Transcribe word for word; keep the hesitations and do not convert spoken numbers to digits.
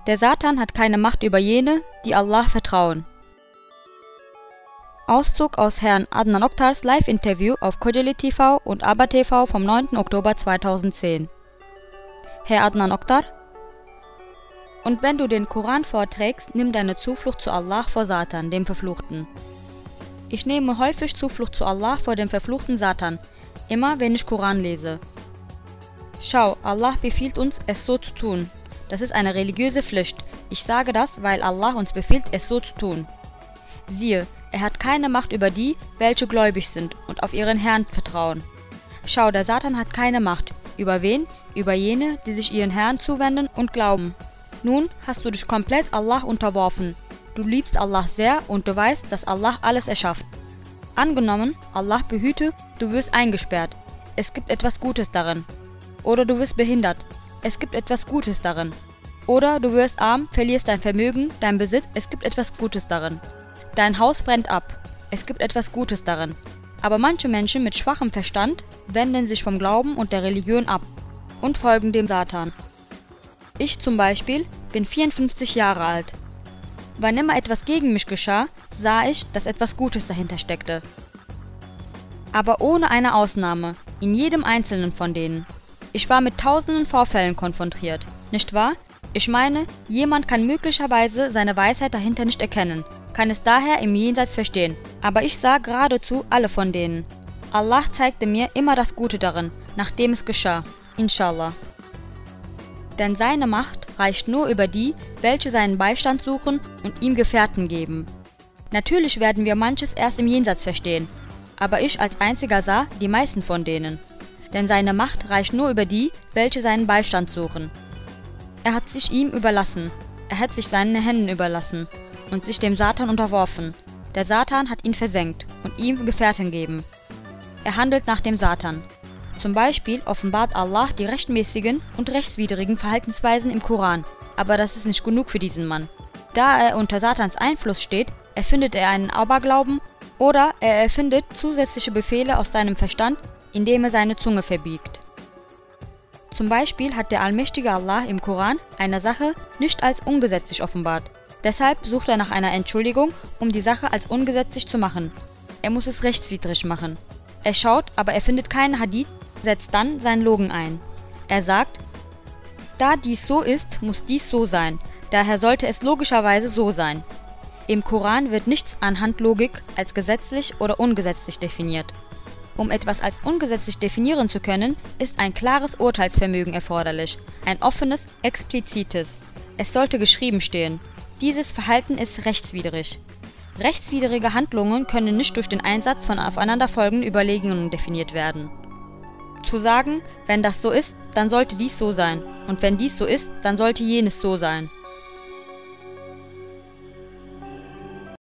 Der Satan hat keine Macht über jene, die Allah vertrauen. Auszug aus Herrn Adnan Oktars Live-Interview auf Kocaeli T V und Aba T V vom neunten Oktober zweitausendzehn. Herr Adnan Oktar: Und wenn du den Koran vorträgst, nimm deine Zuflucht zu Allah vor Satan, dem Verfluchten. Ich nehme häufig Zuflucht zu Allah vor dem verfluchten Satan, immer wenn ich Koran lese. Schau, Allah befiehlt uns, es so zu tun. Das ist eine religiöse Pflicht. Ich sage das, weil Allah uns befiehlt, es so zu tun. Siehe, er hat keine Macht über die, welche gläubig sind und auf ihren Herrn vertrauen. Schau, der Satan hat keine Macht. Über wen? Über jene, die sich ihren Herrn zuwenden und glauben. Nun hast du dich komplett Allah unterworfen. Du liebst Allah sehr und du weißt, dass Allah alles erschafft. Angenommen, Allah behüte, du wirst eingesperrt. Es gibt etwas Gutes darin. Oder du wirst behindert. Es gibt etwas Gutes darin. Oder du wirst arm, verlierst dein Vermögen, dein Besitz, es gibt etwas Gutes darin. Dein Haus brennt ab. Es gibt etwas Gutes darin. Aber manche Menschen mit schwachem Verstand wenden sich vom Glauben und der Religion ab und folgen dem Satan. Ich zum Beispiel bin vierundfünfzig Jahre alt. Wann immer etwas gegen mich geschah, sah ich, dass etwas Gutes dahinter steckte. Aber ohne eine Ausnahme, in jedem einzelnen von denen. Ich war mit tausenden Vorfällen konfrontiert, nicht wahr? Ich meine, jemand kann möglicherweise seine Weisheit dahinter nicht erkennen, kann es daher im Jenseits verstehen, aber ich sah geradezu alle von denen. Allah zeigte mir immer das Gute darin, nachdem es geschah, inshallah. Denn seine Macht reicht nur über die, welche seinen Beistand suchen und ihm Gefährten geben. Natürlich werden wir manches erst im Jenseits verstehen, aber ich als einziger sah die meisten von denen. Denn seine Macht reicht nur über die, welche seinen Beistand suchen. Er hat sich ihm überlassen, er hat sich seinen Händen überlassen und sich dem Satan unterworfen. Der Satan hat ihn versenkt und ihm Gefährten gegeben. Er handelt nach dem Satan. Zum Beispiel offenbart Allah die rechtmäßigen und rechtswidrigen Verhaltensweisen im Koran, aber das ist nicht genug für diesen Mann. Da er unter Satans Einfluss steht, erfindet er einen Aberglauben oder er erfindet zusätzliche Befehle aus seinem Verstand, indem er seine Zunge verbiegt. Zum Beispiel hat der allmächtige Allah im Koran eine Sache nicht als ungesetzlich offenbart. Deshalb sucht er nach einer Entschuldigung, um die Sache als ungesetzlich zu machen. Er muss es rechtswidrig machen. Er schaut, aber er findet keinen Hadith, setzt dann seinen Logen ein. Er sagt: Da dies so ist, muss dies so sein, daher sollte es logischerweise so sein. Im Koran wird nichts anhand Logik als gesetzlich oder ungesetzlich definiert. Um etwas als ungesetzlich definieren zu können, ist ein klares Urteilsvermögen erforderlich, ein offenes, explizites. Es sollte geschrieben stehen. Dieses Verhalten ist rechtswidrig. Rechtswidrige Handlungen können nicht durch den Einsatz von aufeinanderfolgenden Überlegungen definiert werden. Zu sagen, wenn das so ist, dann sollte dies so sein, und wenn dies so ist, dann sollte jenes so sein.